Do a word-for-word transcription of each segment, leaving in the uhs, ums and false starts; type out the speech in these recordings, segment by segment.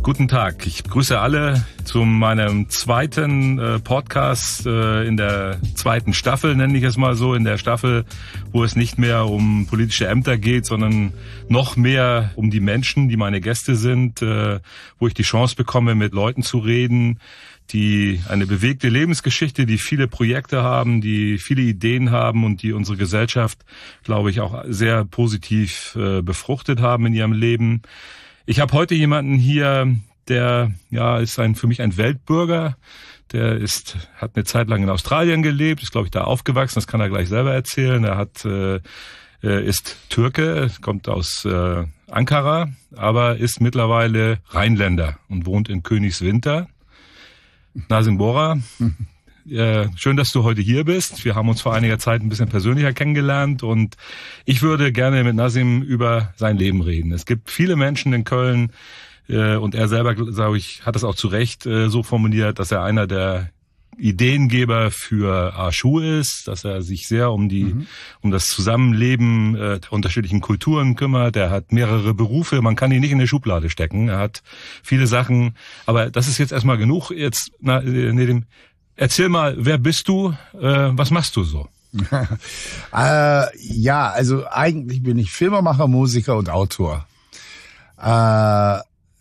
Guten Tag, ich begrüße alle zu meinem zweiten äh, Podcast äh, in der zweiten Staffel, nenne ich es mal so, in der Staffel, wo es nicht mehr um politische Ämter geht, sondern noch mehr um die Menschen, die meine Gäste sind, äh, wo ich die Chance bekomme, mit Leuten zu reden, die eine bewegte Lebensgeschichte, die viele Projekte haben, die viele Ideen haben und die unsere Gesellschaft, glaube ich, auch sehr positiv äh, befruchtet haben in ihrem Leben. Ich habe heute jemanden hier, der ja ist ein für mich ein Weltbürger. Der ist hat eine Zeit lang in Australien gelebt, ist glaube ich da aufgewachsen. Das kann er gleich selber erzählen. Er hat äh, ist Türke, kommt aus äh, Ankara, aber ist mittlerweile Rheinländer und wohnt in Königswinter. Nazim Bora, äh, schön, dass du heute hier bist. Wir haben uns vor einiger Zeit ein bisschen persönlicher kennengelernt und ich würde gerne mit Nazim über sein Leben reden. Es gibt viele Menschen in Köln äh, und er selber, sage ich, hat es auch zu Recht äh, so formuliert, dass er einer der Ideengeber für Arschu ist, dass er sich sehr um die mhm. um das Zusammenleben äh, der unterschiedlichen Kulturen kümmert. Er hat mehrere Berufe, man kann ihn nicht in eine Schublade stecken. Er hat viele Sachen, aber das ist jetzt erstmal genug. Jetzt na, Nedim, erzähl mal, wer bist du? Äh, was machst du so? äh, ja, also eigentlich bin ich Filmemacher, Musiker und Autor. Äh,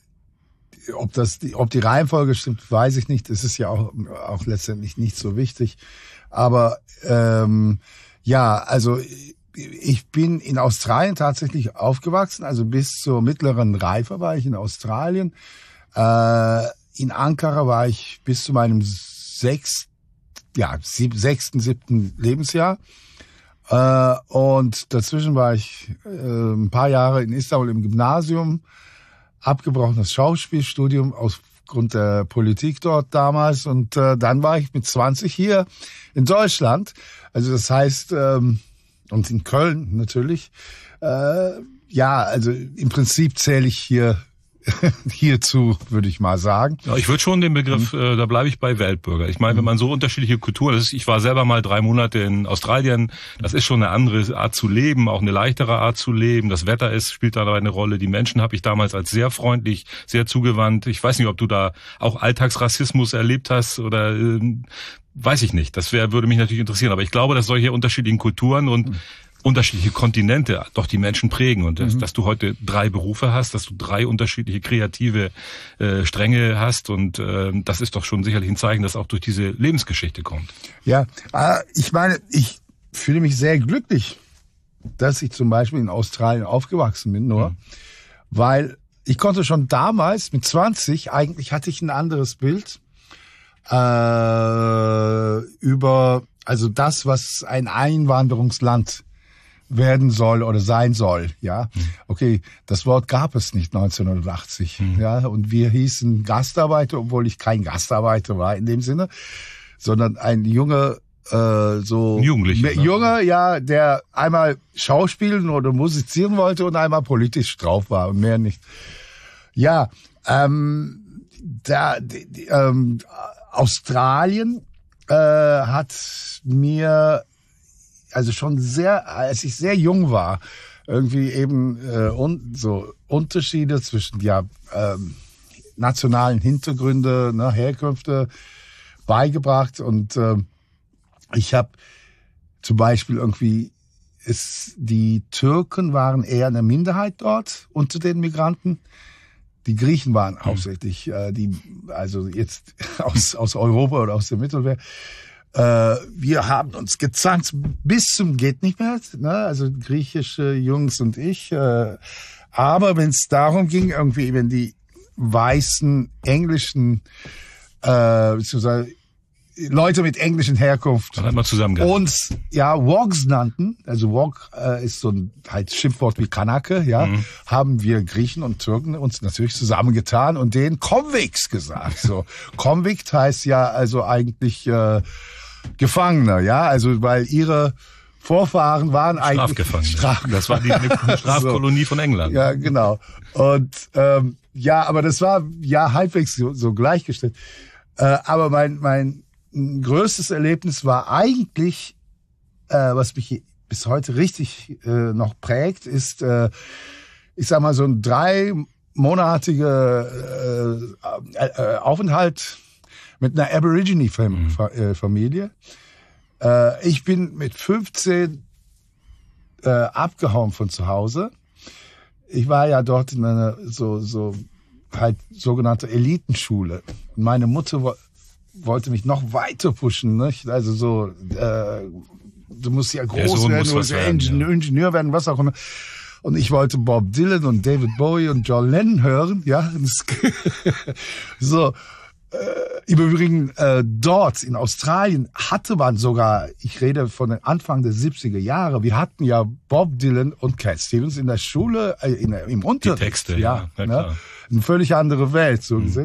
Ob das, ob die Reihenfolge stimmt, weiß ich nicht. Das ist ja auch, auch letztendlich nicht so wichtig. Aber ähm, ja, also ich bin in Australien tatsächlich aufgewachsen. Also bis zur mittleren Reife war ich in Australien. Äh, in Ankara war ich bis zu meinem sechsten, ja, sieb, sechsten, siebten Lebensjahr. Äh, und dazwischen war ich äh, ein paar Jahre in Istanbul im Gymnasium. Abgebrochenes Schauspielstudium aufgrund der Politik dort damals und äh, dann war ich mit zwanzig hier in Deutschland. Also das heißt, ähm, und in Köln natürlich, äh, ja, also im Prinzip zähle ich hier hierzu, würde ich mal sagen. Ja, ich würde schon den Begriff, äh, da bleibe ich bei Weltbürger. Ich meine, wenn man so unterschiedliche Kulturen, das ist, ich war selber mal drei Monate in Australien, das ist schon eine andere Art zu leben, auch eine leichtere Art zu leben. Das Wetter ist, spielt da eine Rolle. Die Menschen habe ich damals als sehr freundlich, sehr zugewandt. Ich weiß nicht, ob du da auch Alltagsrassismus erlebt hast oder äh, weiß ich nicht. Das wäre, würde mich natürlich interessieren. Aber ich glaube, dass solche unterschiedlichen Kulturen und mhm. unterschiedliche Kontinente doch die Menschen prägen und dass, mhm. dass du heute drei Berufe hast, dass du drei unterschiedliche kreative äh, Stränge hast und äh, das ist doch schon sicherlich ein Zeichen, dass auch durch diese Lebensgeschichte kommt. Ja, äh, ich meine, ich fühle mich sehr glücklich, dass ich zum Beispiel in Australien aufgewachsen bin, nur mhm. weil ich konnte schon damals mit zwanzig, eigentlich hatte ich ein anderes Bild äh, über also das, was ein Einwanderungsland werden soll oder sein soll, ja. Okay, das Wort gab es nicht neunzehnhundertachtzig, mhm. ja. Und wir hießen Gastarbeiter, obwohl ich kein Gastarbeiter war in dem Sinne, sondern ein junger, äh, so Jugendlicher, junger, ja, der einmal schauspielen oder musizieren wollte und einmal politisch drauf war und mehr nicht. Ja, ähm, da, die, die, ähm, Australien äh, hat mir also schon sehr, als ich sehr jung war, irgendwie eben äh, un, so Unterschiede zwischen ja ähm, nationalen Hintergründe, ne, Herkünfte beigebracht und äh, ich habe zum Beispiel irgendwie es die Türken waren eher eine Minderheit dort unter den Migranten. Die Griechen waren mhm. hauptsächlich äh, die also jetzt aus aus Europa oder aus dem Mittelmeer. Äh, wir haben uns gezankt bis zum geht nicht mehr, ne? Also griechische Jungs und ich. Äh, aber wenn es darum ging, irgendwie, wenn die weißen englischen, äh, beziehungsweise Leute mit englischen Herkunft dann hat man uns ja Wogs nannten, also Wog äh, ist so ein halt Schimpfwort wie Kanake, ja, mhm. haben wir Griechen und Türken uns natürlich zusammengetan und denen Convicts gesagt. So Convict heißt ja also eigentlich äh, Gefangener, ja, also weil ihre Vorfahren waren eigentlich Strafgefangene. Das war die Strafkolonie so. Von England. Ja, genau. Und ähm, ja, aber das war ja halbwegs so, so gleichgestellt. Äh, aber mein mein größtes Erlebnis war eigentlich, äh, was mich bis heute richtig äh, noch prägt, ist, äh, ich sag mal, so ein drei neunmonatige äh, äh, Aufenthalt mit einer Aborigine-Familie. Mhm. Äh, ich bin mit fünfzehn äh, abgehauen von zu Hause. Ich war ja dort in einer so so halt sogenannte Elitenschule. Und meine Mutter wo, wollte mich noch weiter pushen, nicht? Also so, äh, du musst ja groß werden, du musst ja Ingenieur, ja. Ingenieur werden, was auch immer. Und ich wollte Bob Dylan und David Bowie und John Lennon hören, ja. So, äh, im Übrigen äh, dort in Australien hatte man sogar, ich rede von den Anfang der siebziger Jahre, wir hatten ja Bob Dylan und Cat Stevens in der Schule, äh, in, im Unterricht. Die Texte, ja, ja, ne? Eine völlig andere Welt, so mhm. gesehen.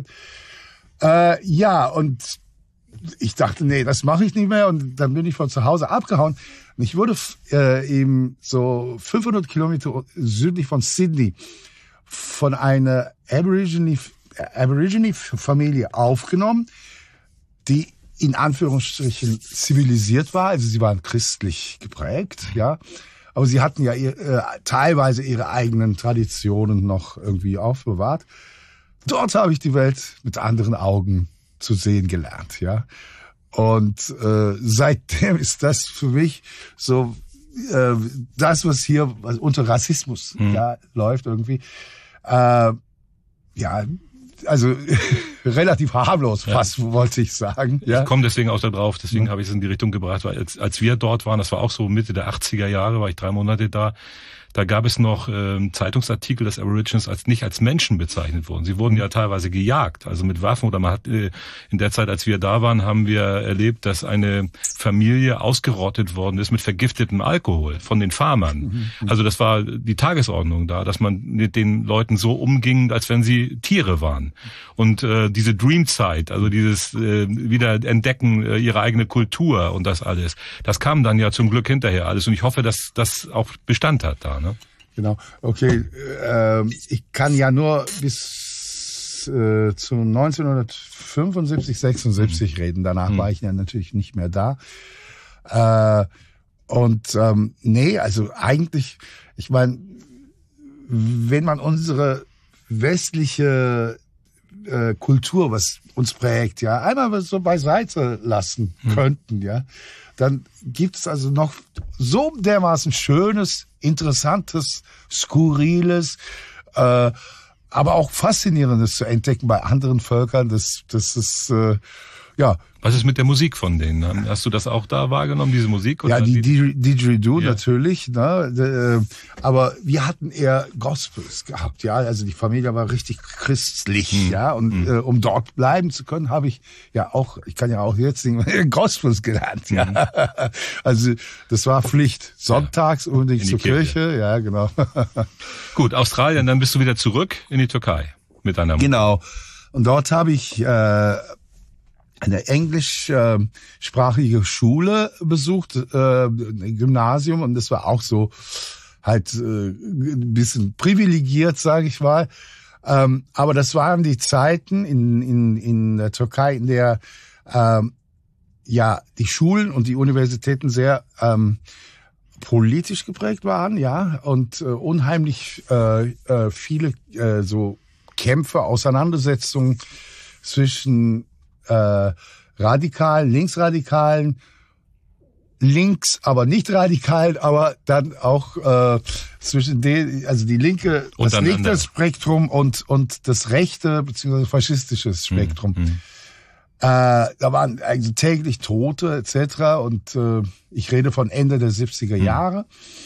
Äh, ja, und ich dachte, nee, das mache ich nicht mehr. Und dann bin ich von zu Hause abgehauen. Und ich wurde äh, eben so fünfhundert Kilometer südlich von Sydney von einer Aborigine, Aborigine Familie aufgenommen, die in Anführungsstrichen zivilisiert war. Also sie waren christlich geprägt, ja. Aber sie hatten ja ihr, äh, teilweise ihre eigenen Traditionen noch irgendwie aufbewahrt. Dort habe ich die Welt mit anderen Augen zu sehen gelernt, ja. Und äh, seitdem ist das für mich so äh, das, was hier was unter Rassismus mhm. ja, läuft irgendwie. Äh, ja, also relativ harmlos, ja. fast wollte ich sagen. Ja. Ich komme deswegen auch da drauf, deswegen mhm. habe ich es in die Richtung gebracht, weil als, als wir dort waren, das war auch so Mitte der achtziger Jahre, war ich drei Monate da. Da gab es noch ähm, Zeitungsartikel, dass Aborigines als nicht als Menschen bezeichnet wurden. Sie wurden ja teilweise gejagt, also mit Waffen. Oder man hat äh, in der Zeit, als wir da waren, haben wir erlebt, dass eine Familie ausgerottet worden ist mit vergiftetem Alkohol von den Farmern. Mhm. Also das war die Tagesordnung da, dass man mit den Leuten so umging, als wenn sie Tiere waren. Und äh, diese Dreamzeit, also dieses äh, Wiederentdecken äh, ihrer eigene Kultur und das alles, das kam dann ja zum Glück hinterher alles. Und ich hoffe, dass das auch Bestand hat da. Ne? Genau, okay. Äh, ich kann ja nur bis äh, zu neunzehnhundertfünfundsiebzig, sechsundsiebzig mhm. reden. Danach mhm. war ich ja natürlich nicht mehr da. Äh, und ähm, nee, also eigentlich, ich meine, wenn man unsere westliche äh, Kultur, was uns prägt, ja, einmal so beiseite lassen mhm. könnten, ja, dann gibt es also noch so dermaßen Schönes, Interessantes, Skurriles, äh, aber auch Faszinierendes zu entdecken bei anderen Völkern. Das, das ist, äh, ja. Was ist mit der Musik von denen? Hast du das auch da wahrgenommen, diese Musik? Oder ja, die Didgeridoo ja. natürlich, ne? Aber wir hatten eher Gospels gehabt, ja. Also die Familie war richtig christlich, hm. ja. Und hm. äh, um dort bleiben zu können, habe ich ja auch, ich kann ja auch jetzt singen, Gospels gelernt, ja. Hm. Also das war Pflicht. Sonntags ja. unbedingt zur Kirche. Kirche, ja, genau. Gut, Australien, dann bist du wieder zurück in die Türkei mit deiner Mutter. Genau. Und dort habe ich äh, eine englischsprachige Schule besucht, äh, ein Gymnasium, und das war auch so halt äh, ein bisschen privilegiert, sage ich mal. Ähm, aber das waren die Zeiten in in in der Türkei, in der ähm, ja die Schulen und die Universitäten sehr ähm, politisch geprägt waren, ja, und äh, unheimlich äh, äh, viele äh, so Kämpfe, Auseinandersetzungen zwischen Äh, radikalen, linksradikalen, links, aber nicht radikalen, aber dann auch äh, zwischen den, also die linke, das linke Spektrum und und das rechte beziehungsweise faschistische Spektrum. Mhm. Äh, da waren also täglich Tote et cetera. Und äh, ich rede von Ende der siebziger Jahre.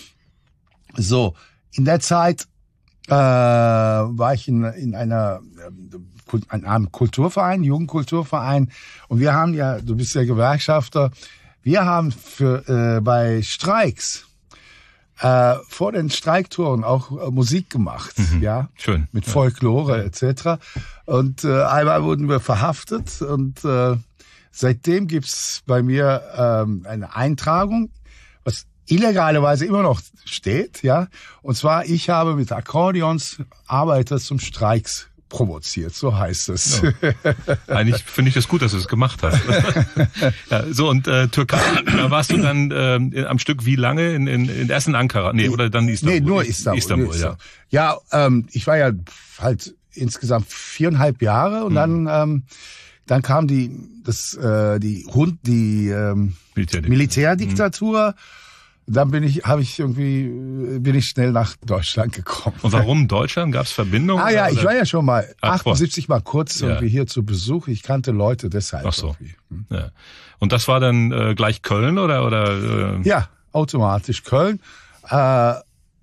So, in der Zeit äh, war ich in in einer in einem Kulturverein, Jugendkulturverein, und wir haben ja, du bist ja Gewerkschafter, wir haben für äh, bei Streiks äh, vor den Streiktouren auch äh, Musik gemacht, mhm. ja, schön, mit Folklore ja. et cetera. Und äh, einmal wurden wir verhaftet und äh, seitdem gibt's bei mir ähm, eine Eintragung, was illegalerweise immer noch steht, ja, und zwar ich habe mit Akkordeons Arbeiter zum Streiks provoziert, so heißt es. Ja. Eigentlich finde ich es gut, dass du es gemacht hast. Ja, so, und äh, Türkei, da warst du dann äh, am Stück wie lange? In, in, in erst in Ankara? Nee, oder dann Istanbul? Nee, nur Istanbul. Istanbul, ja. Ja, ähm, ich war ja halt insgesamt viereinhalb Jahre und hm. dann ähm, dann kam die das äh, die Hund die ähm, Militärdiktatur. Militärdiktatur. Hm. Dann bin ich, habe ich irgendwie, bin ich schnell nach Deutschland gekommen. Und warum Deutschland? Gab es Verbindungen? Ah ja, ich war ja schon mal Ach, achtundsiebzig mal kurz ja. irgendwie hier zu Besuch. Ich kannte Leute deshalb. Ach so. Hm. Ja. Und das war dann äh, gleich Köln oder oder? Äh? Ja, automatisch Köln. Äh,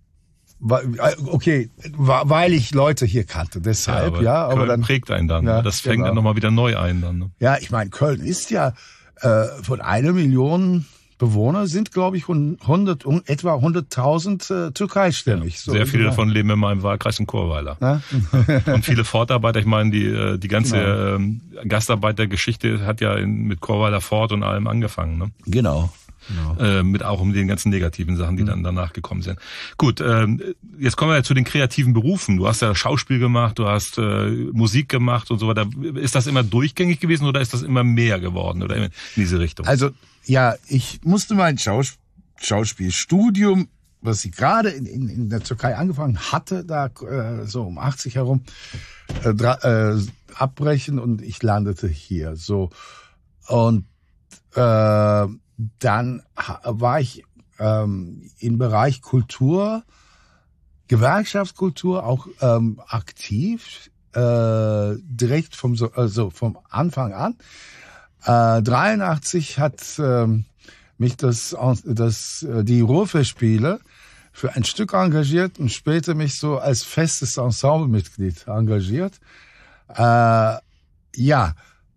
okay, weil ich Leute hier kannte, deshalb, ja. Aber, ja, aber Köln dann prägt einen dann. Ja, das fängt genau. dann nochmal wieder neu ein dann. Ne? Ja, ich meine, Köln ist ja äh, von einer Million Bewohner sind, glaube ich, hundert, etwa hunderttausend äh, türkeistämmig. Ja, so sehr viele davon leben in meinem Wahlkreis in Chorweiler. Und viele Fortarbeiter, ich meine, die die ganze genau. ähm, Gastarbeitergeschichte hat ja in, mit Chorweiler Fort und allem angefangen. Ne? Genau. Genau. Äh, mit auch um den ganzen negativen Sachen, die mhm. dann danach gekommen sind. Gut, ähm, jetzt kommen wir ja zu den kreativen Berufen. Du hast ja Schauspiel gemacht, du hast äh, Musik gemacht und so weiter. Ist das immer durchgängig gewesen oder ist das immer mehr geworden oder in diese Richtung? Also ja, ich musste mein Schaus- Schauspielstudium, was ich gerade in, in, in der Türkei angefangen hatte, da äh, so um achtzig herum, äh, dra- äh, abbrechen und ich landete hier. So und äh, dann war ich ähm, im Bereich Kultur, Gewerkschaftskultur auch ähm, aktiv, äh, direkt vom also vom Anfang an. Äh, dreiundachtzig hat ähm, mich das, das die Ruhrfestspiele für ein Stück engagiert und später mich so als festes Ensemblemitglied engagiert. Äh, ja.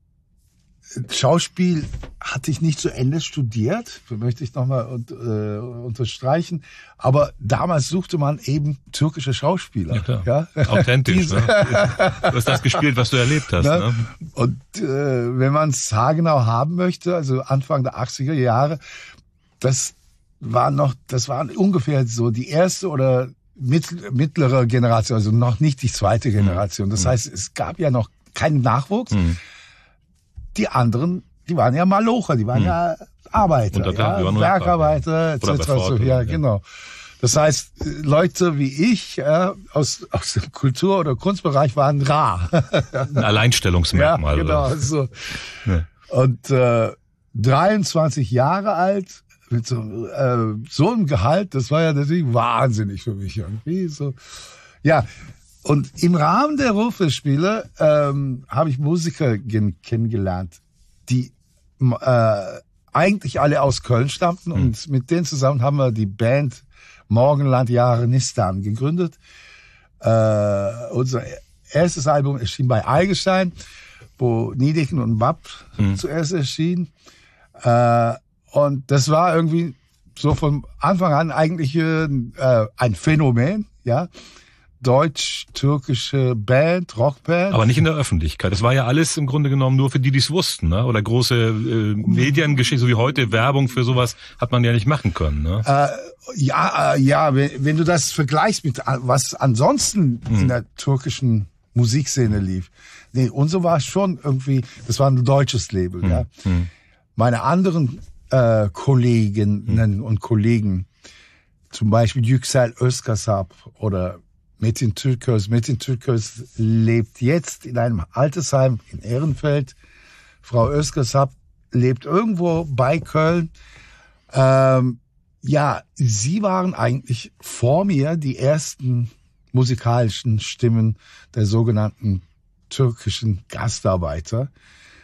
Schauspiel hatte ich nicht zu Ende studiert, möchte ich nochmal äh, unterstreichen. Aber damals suchte man eben türkische Schauspieler. Ja, klar. Ja? Authentisch. Ne? Du hast das gespielt, was du erlebt hast. Ne? Ne? Und äh, wenn man es haargenau haben möchte, also Anfang der achtziger Jahre, das war noch, das waren ungefähr so die erste oder mittlere Generation, also noch nicht die zweite Generation. Das heißt, es gab ja noch keinen Nachwuchs. Mhm. Die anderen, die waren ja Malocher, die waren hm. ja Arbeiter, ja, Werkarbeiter, et cetera. So, ja, ja, genau. Das heißt, Leute wie ich ja, aus aus dem Kultur- oder Kunstbereich waren rar. Ein Alleinstellungsmermal. Ja, genau. So. Ja. Und äh, dreiundzwanzig Jahre alt mit so, äh, so einem Gehalt, das war ja natürlich wahnsinnig für mich irgendwie. So, ja. Und im Rahmen der Ruhrfestspiele ähm, habe ich Musiker gen- kennengelernt, die äh, eigentlich alle aus Köln stammten. Mhm. Und mit denen zusammen haben wir die Band Morgenland Jarenistan gegründet. Äh, unser erstes Album erschien bei Eigelstein, wo Niedecken und Bab mhm. zuerst erschienen. Äh, und das war irgendwie so von Anfang an eigentlich äh, ein Phänomen, ja. Deutsch-türkische Band, Rockband. Aber nicht in der Öffentlichkeit. Das war ja alles im Grunde genommen nur für die, die es wussten, ne? Oder große äh, Mediengeschichte, so wie heute Werbung für sowas hat man ja nicht machen können, ne? Äh, ja, äh, ja, wenn, wenn du das vergleichst mit was ansonsten hm. in der türkischen Musikszene lief. Nee, und so war es schon irgendwie, das war ein deutsches Label, hm. ja. Hm. Meine anderen äh, Kolleginnen hm. und Kollegen, zum Beispiel Yüksel Özkasap oder Metin Türköz. Metin Türköz lebt jetzt in einem Altersheim in Ehrenfeld. Frau Özkasap lebt irgendwo bei Köln. Ähm, ja, sie waren eigentlich vor mir die ersten musikalischen Stimmen der sogenannten türkischen Gastarbeiter.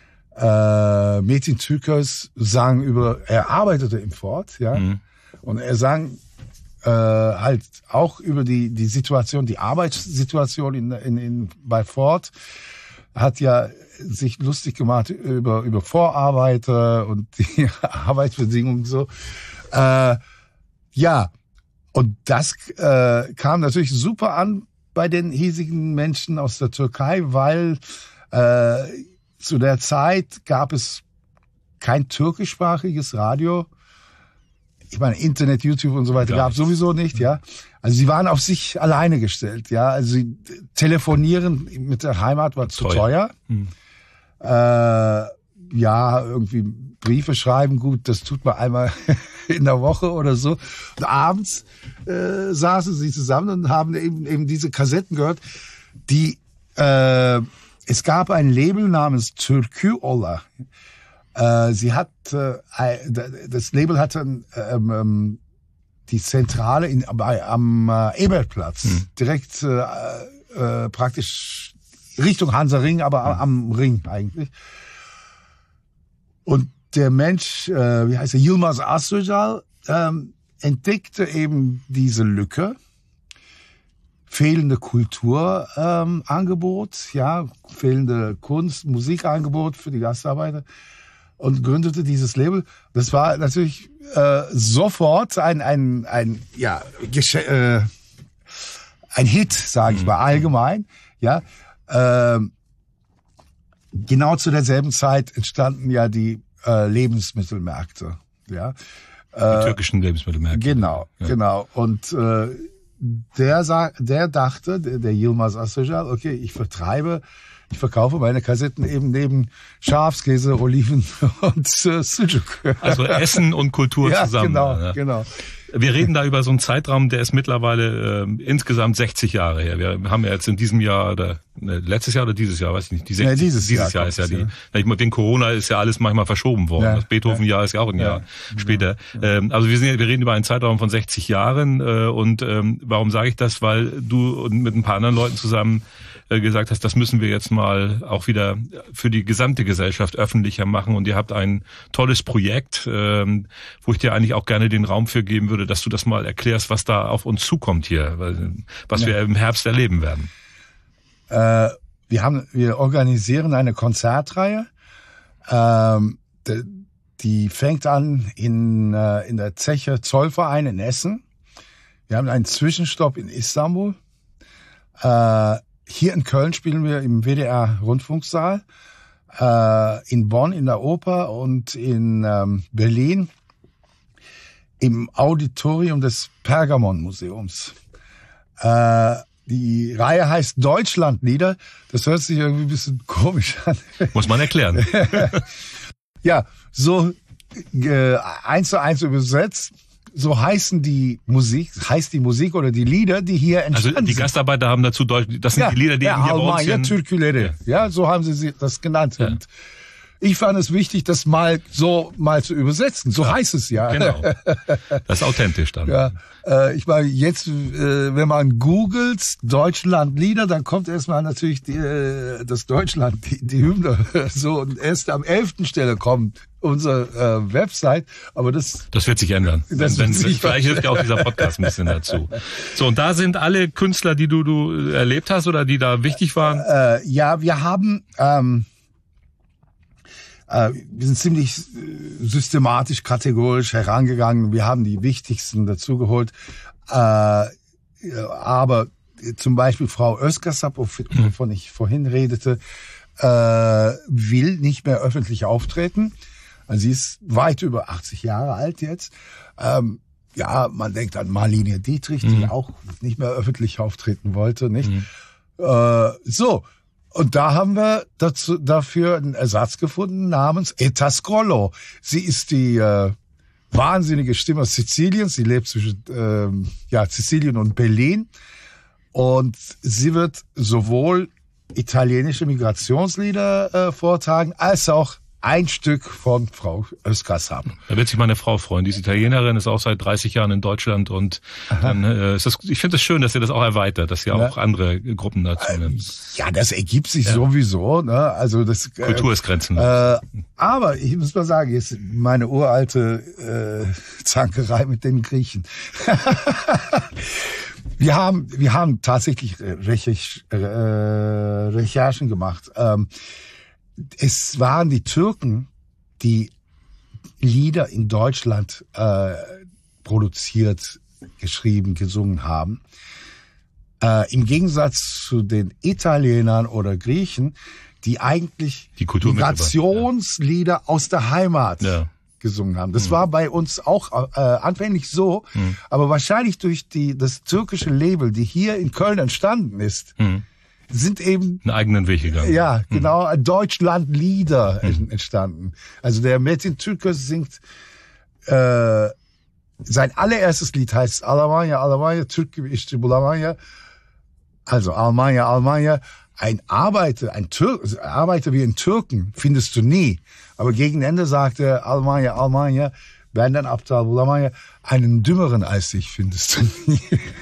Äh, Metin Türköz sang über, er arbeitete im Fort, ja, mhm. und er sang Äh, halt auch über die die Situation, die Arbeitssituation in in, in bei Ford, hat ja sich lustig gemacht über über Vorarbeiter und die Arbeitsbedingungen so. Äh, ja, und das äh, kam natürlich super an bei den hiesigen Menschen aus der Türkei, weil äh, zu der Zeit gab es kein türkischsprachiges Radio ich meine, Internet, YouTube und so weiter gab es sowieso nicht, ja. Also sie waren auf sich alleine gestellt, ja. Also sie telefonieren mit der Heimat war zu teuer. teuer. Hm. Äh, ja, irgendwie Briefe schreiben, gut, das tut man einmal in der Woche oder so. Und abends äh, saßen sie zusammen und haben eben eben diese Kassetten gehört, die äh, es gab ein Label namens Türkü Ola. Äh, sie hat äh, das Label hatte ähm, die Zentrale in, bei, am äh, Ebertplatz, hm. direkt äh, äh, praktisch Richtung Hansaring, aber hm. am Ring eigentlich. Und der Mensch, äh, wie heißt er, Yilmaz Assocal, ähm, entdeckte eben diese Lücke, fehlende Kulturangebot, ähm, ja, fehlende Kunst, Musikangebot für die Gastarbeiter und gründete dieses Label. Das war natürlich äh, sofort ein ein ein ja Gesche- äh, ein Hit, sage ich mal allgemein, ja. Äh, genau zu derselben Zeit entstanden ja die äh, Lebensmittelmärkte, ja. Die äh, türkischen Lebensmittelmärkte. Genau, ja. genau. Und äh, der sag, der dachte, der, der Yilmaz Assocal, okay, ich vertreibe, ich verkaufe meine Kassetten eben neben Schafskäse, Oliven und äh, Sucuk. Also Essen und Kultur ja, zusammen. Genau, ja. genau. Wir reden da über so einen Zeitraum, der ist mittlerweile äh, insgesamt sechzig Jahre her. Wir haben ja jetzt in diesem Jahr oder ne, letztes Jahr oder dieses Jahr, weiß ich nicht. Die sechzig, ja, dieses dieses Jahr, Jahr ist ja die. ja. Wegen Corona ist ja alles manchmal verschoben worden. Ja, das Beethoven-Jahr ja, ist ja auch ein Jahr ja, später. Ja. Ähm, also wir sind, wir reden über einen Zeitraum von sechzig Jahren. Äh, und ähm, warum sage ich das? Weil du mit ein paar anderen Leuten zusammen äh, gesagt hast, das müssen wir jetzt mal auch wieder für die gesamte Gesellschaft öffentlicher machen. Und ihr habt ein tolles Projekt, ähm, wo ich dir eigentlich auch gerne den Raum für geben würde, dass du das mal erklärst, was da auf uns zukommt hier, was ja. wir im Herbst erleben werden. Äh, wir haben, wir organisieren eine Konzertreihe. Ähm, die, die fängt an in äh, in der Zeche Zollverein in Essen. Wir haben einen Zwischenstopp in Istanbul. Äh, hier in Köln spielen wir im W D R Rundfunksaal. Äh, in Bonn in der Oper und in ähm, Berlin im Auditorium des Pergamon-Museums. Äh, die Reihe heißt Deutschlandlieder. Das hört sich irgendwie ein bisschen komisch an. Muss man erklären. Ja, so äh, eins zu eins übersetzt. So heißen die Musik, heißt die Musik oder die Lieder, die hier entstanden sind. Also die Gastarbeiter haben dazu Deutsch, das sind ja, die Lieder, die ja, hier bei uns sind. Türküleri. Ja. ja, so haben sie das genannt. Ja. Und ich fand es wichtig, das mal so mal zu übersetzen. So ja, heißt es ja. Genau. Das ist authentisch dann. Ja, äh, ich meine, jetzt, äh, wenn man googelt Deutschlandlieder, dann kommt erstmal natürlich die, äh, das Deutschland, die, die Hymne. So, und erst am elften Stelle kommt unsere äh, Website. Aber das das wird sich ändern. Das wenn, wird wenn, sich vielleicht hilft ja auch dieser Podcast ein bisschen dazu. So, und da sind alle Künstler, die du du erlebt hast oder die da wichtig waren? Äh, ja, wir haben ähm, wir sind ziemlich systematisch, kategorisch herangegangen. Wir haben die wichtigsten dazugeholt. Aber zum Beispiel Frau Özkasap, wovon ich vorhin redete, will nicht mehr öffentlich auftreten. Sie ist weit über achtzig Jahre alt jetzt. Ja, man denkt an Marlene Dietrich, die mhm. auch nicht mehr öffentlich auftreten wollte, nicht? Mhm. So. Und da haben wir dazu, dafür einen Ersatz gefunden namens Etta Scrollo. Sie ist die äh, wahnsinnige Stimme aus Sizilien. Sie lebt zwischen ähm, ja, Sizilien und Berlin. Und sie wird sowohl italienische Migrationslieder äh, vortragen, als auch ein Stück von Frau Özkasap. Da wird sich meine Frau freuen. Die ist Italienerin, ist auch seit dreißig Jahren in Deutschland und dann, äh, ist das, ich finde es schön, dass ihr das auch erweitert, dass ihr ja. auch andere Gruppen dazu nimmt. Ja, das ergibt sich ja. sowieso. Ne? Also das Kultur ist grenzenlos. Äh, aber ich muss mal sagen, jetzt meine uralte äh, Zankerei mit den Griechen. Wir haben, wir haben tatsächlich Recherch, äh, Recherchen gemacht. Ähm, es waren die Türken, die Lieder in Deutschland äh, produziert, geschrieben, gesungen haben. Äh, Im Gegensatz zu den Italienern oder Griechen, die eigentlich die Migrationslieder ja. aus der Heimat ja. gesungen haben. Das mhm. war bei uns auch äh, anfänglich so, mhm. aber wahrscheinlich durch die das türkische Label, die hier in Köln entstanden ist, mhm. sind eben einen eigenen Weg gegangen. Ja, genau, mhm. Deutschlandlieder mhm. entstandenen. Also der Metin Türkös singt äh, sein allererstes Lied heißt Almanya, Almanya, Türk gibi işte bulamanya. Also Almanya, Almanya. Ein Arbeiter, ein Tür, Arbeiter wie ein Türken findest du nie. Aber gegen Ende sagt er Almanya, Almanya, benden aptal bulamanya, einen dümmeren als ich findest du nie.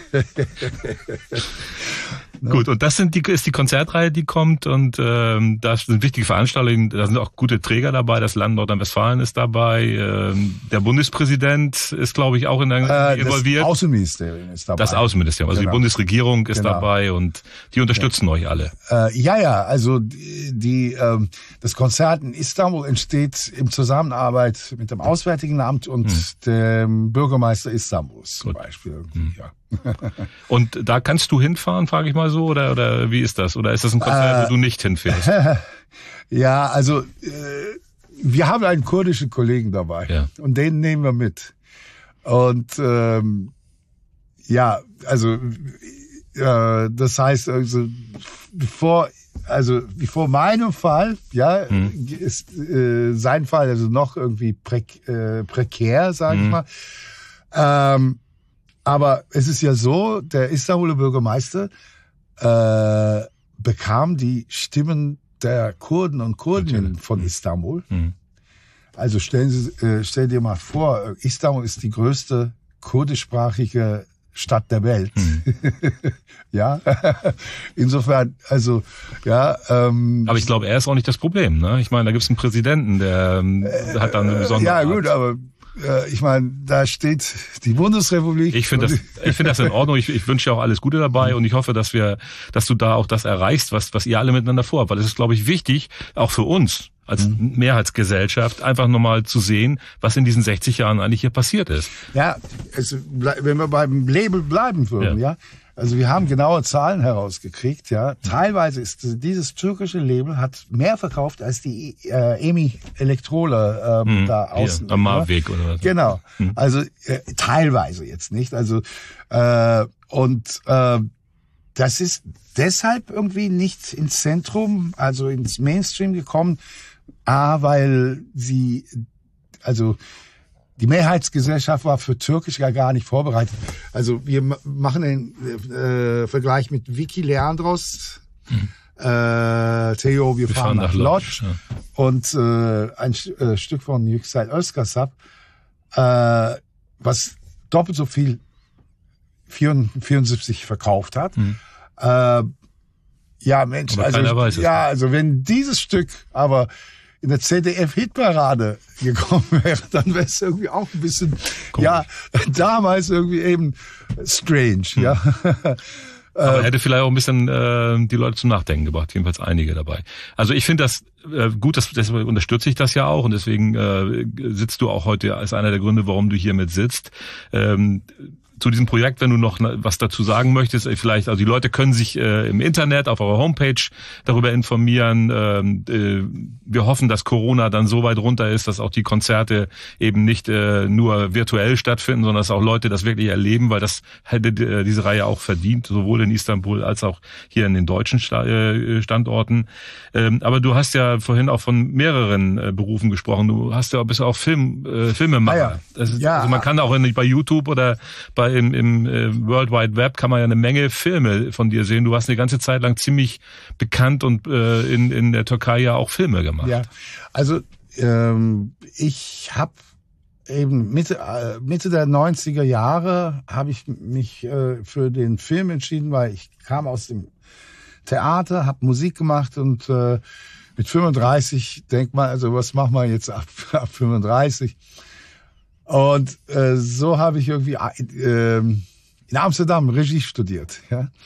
Gut, und das sind die, ist die Konzertreihe, die kommt, und ähm, da sind wichtige Veranstaltungen, da sind auch gute Träger dabei, das Land Nordrhein-Westfalen ist dabei, ähm, der Bundespräsident ist, glaube ich, auch in der äh, involviert. Das Außenministerium ist dabei. Das Außenministerium, also genau. Die Bundesregierung ist genau. dabei, und die unterstützen ja. euch alle. Äh, ja, ja, also die, die ähm, das Konzert in Istanbul entsteht in Zusammenarbeit mit dem Auswärtigen Amt und hm. dem Bürgermeister Istanbuls zum Gut. Beispiel. Hm. Ja. Und da kannst du hinfahren, frage ich mal so, oder oder wie ist das? Oder ist das ein Konzert, äh, wo du nicht hinfährst? Ja, also äh, wir haben einen kurdischen Kollegen dabei, ja. und den nehmen wir mit. Und ähm, ja, also äh, das heißt, also bevor also vor meinem Fall, ja, hm. ist äh, sein Fall also noch irgendwie prä, äh, prekär, sage hm. ich mal. Ähm, Aber es ist ja so, der Istanbuler Bürgermeister äh, bekam die Stimmen der Kurden und Kurdinnen von Istanbul. Mhm. Also stellen Sie, äh, stell dir mal vor, Istanbul ist die größte kurdischsprachige Stadt der Welt. Mhm. Ja, insofern, also ja. Ähm, aber ich glaube, er ist auch nicht das Problem, ne? Ich meine, da gibt es einen Präsidenten, der äh, hat da eine besondere Ja, Art. gut, aber ich meine, da steht die Bundesrepublik. Ich finde das, ich finde das in Ordnung. Ich, ich wünsche dir auch alles Gute dabei, und ich hoffe, dass wir, dass du da auch das erreichst, was, was ihr alle miteinander vorhabt. Weil es ist, glaube ich, wichtig, auch für uns als mhm. Mehrheitsgesellschaft, einfach nochmal zu sehen, was in diesen sechzig Jahren eigentlich hier passiert ist. Ja, also, wenn wir beim Label bleiben würden, ja. ja. Also wir haben genaue Zahlen herausgekriegt, ja. Teilweise ist dieses türkische Label hat mehr verkauft als die äh, Emi Elektrola ähm, hm, da außen. Am Marweg oder was? Genau. Hm. Also äh, teilweise jetzt nicht. Also äh, und äh, das ist deshalb irgendwie nicht ins Zentrum, also ins Mainstream gekommen, a, weil sie also die Mehrheitsgesellschaft war für Türkisch ja gar nicht vorbereitet. Also wir machen den äh, Vergleich mit Vicky Leandros, hm. äh, Theo, wir, wir fahren, fahren nach Lodz, ja. und äh, ein äh, Stück von Yüksel Özkasap, äh, was doppelt so viel vierundsiebzig verkauft hat. Hm. Äh, ja, Mensch, aber also keiner weiß es ja, also wenn dieses Stück aber in der Z D F-Hitparade gekommen wäre, dann wäre es irgendwie auch ein bisschen, Komisch. ja, damals irgendwie eben strange, hm. ja. Aber er hätte vielleicht auch ein bisschen äh, die Leute zum Nachdenken gebracht, jedenfalls einige dabei. Also ich finde das äh, gut, das, deswegen unterstütze ich das ja auch, und deswegen äh, sitzt du auch heute als einer der Gründe, warum du hier mit sitzt. Ähm, zu diesem Projekt, wenn du noch was dazu sagen möchtest, vielleicht, also die Leute können sich äh, im Internet auf eurer Homepage darüber informieren. Ähm, äh, wir hoffen, dass Corona dann so weit runter ist, dass auch die Konzerte eben nicht äh, nur virtuell stattfinden, sondern dass auch Leute das wirklich erleben, weil das hätte äh, diese Reihe auch verdient, sowohl in Istanbul als auch hier in den deutschen Sta- äh, Standorten. Ähm, aber du hast ja vorhin auch von mehreren äh, Berufen gesprochen. Du hast ja bist auch Film, äh, Filmemacher. Ah, ja. Das ist, ja. Also man kann auch in, bei YouTube oder bei Im, im äh, World Wide Web kann man ja eine Menge Filme von dir sehen. Du warst eine ganze Zeit lang ziemlich bekannt und äh, in, in der Türkei ja auch Filme gemacht. Ja, also ähm, ich habe eben Mitte, äh, Mitte der neunziger Jahre habe ich mich äh, für den Film entschieden, weil ich kam aus dem Theater, habe Musik gemacht, und äh, mit fünfunddreißig denkt man, also was machen wir jetzt ab, ab fünfunddreißig? Und äh, so habe ich irgendwie äh, in Amsterdam Regie studiert.